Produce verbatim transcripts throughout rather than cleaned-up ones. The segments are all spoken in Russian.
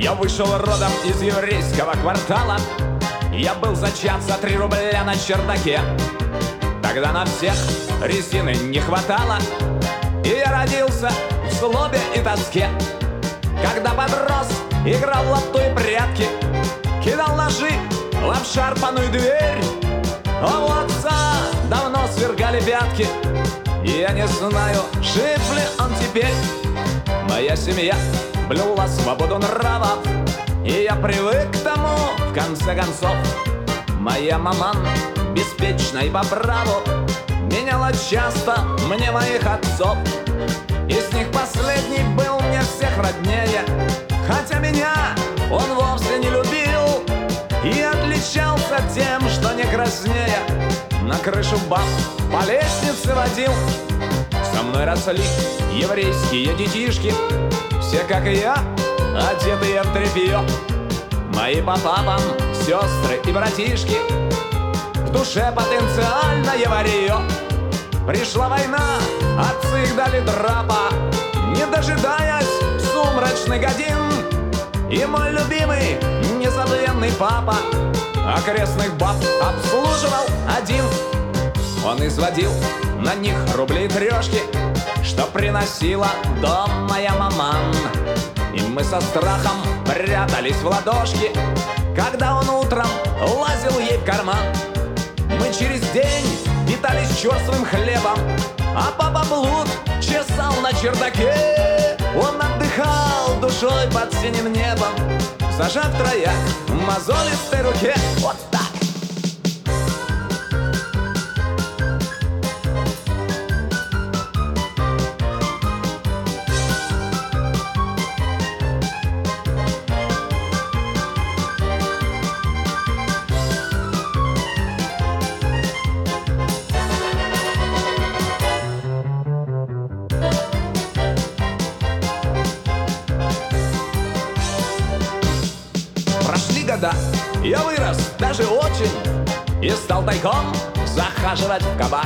Я вышел родом из еврейского квартала. Я был зачат за три рубля на чердаке. Тогда на всех резины не хватало, и я родился в злобе и тоске. Когда подрос, играл в лото и прятки, кидал ножи в обшарпанную дверь. А у отца давно свергали пятки, и я не знаю, жив ли он теперь. Моя семья блюла свободу нравов, и я привык к тому, в конце концов. Моя маман беспечна и по праву меняла часто мне моих отцов. Из них последний был мне всех роднее, хотя меня он вовсе не любил и отличался тем, что не краснее на крышу баб по лестнице водил. Со мной росли еврейские детишки, все, как и я, одетые в тряпье. Мои по папам сестры и братишки, в душе потенциальное варье. Пришла война, отцы их дали драпа, не дожидаясь сумрачных годин. И мой любимый, незабвенный папа окрестных баб обслуживал один. Он изводил на них рубли и трешки, что приносила в дом моя маман. И мы со страхом прятались в ладошки, когда он утром лазил ей в карман. Мы через день питались черствым хлебом, а папа блуд чесал на чердаке. Он отдыхал душой под синим небом, зажав трояк в мозолистой руке. Вот так. Года я вырос даже очень и стал тайком захаживать в кабак.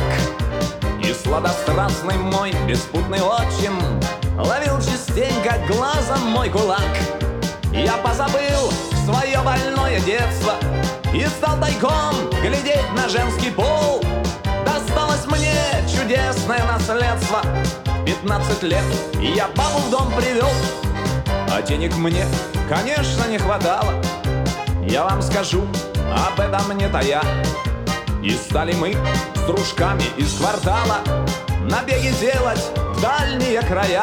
И сладострастный мой беспутный отчим ловил частенько глазом мой кулак. Я позабыл свое больное детство и стал тайком глядеть на женский пол. Досталось мне чудесное наследство. Пятнадцать лет я бабу в дом привел, а денег мне, конечно, не хватало. Я вам скажу об этом не тая. И стали мы с дружками из квартала набеги делать в дальние края.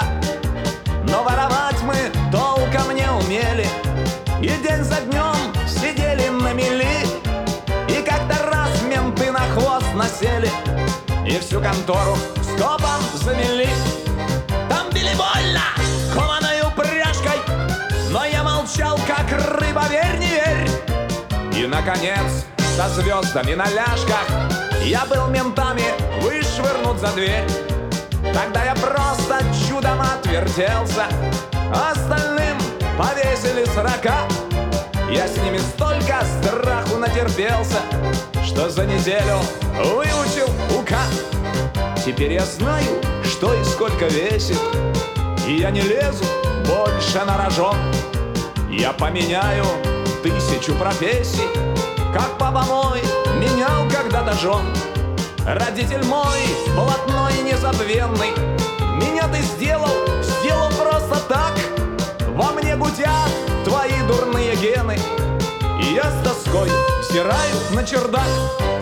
Но воровать мы толком не умели, и день за днем сидели на мели. И как-то раз менты на хвост насели и всю контору скопом замели. Там били больно кованой упряжкой, но я молчал, как рыба, верь, не верь. И, наконец, со звездами на ляжках я был ментами вышвырнут за дверь. Тогда я просто чудом отвертелся, остальным повесили сорока. Я с ними столько страху натерпелся, что за неделю выучил УК. Теперь я знаю, что и сколько весит, и я не лезу больше на рожон. Я поменяю тысячу профессий, как папа мой менял когда-то жен. Родитель мой блатной и незабвенный, меня ты сделал, сделал просто так. Во мне гудят твои дурные гены, и я с тоской взираю на чердак.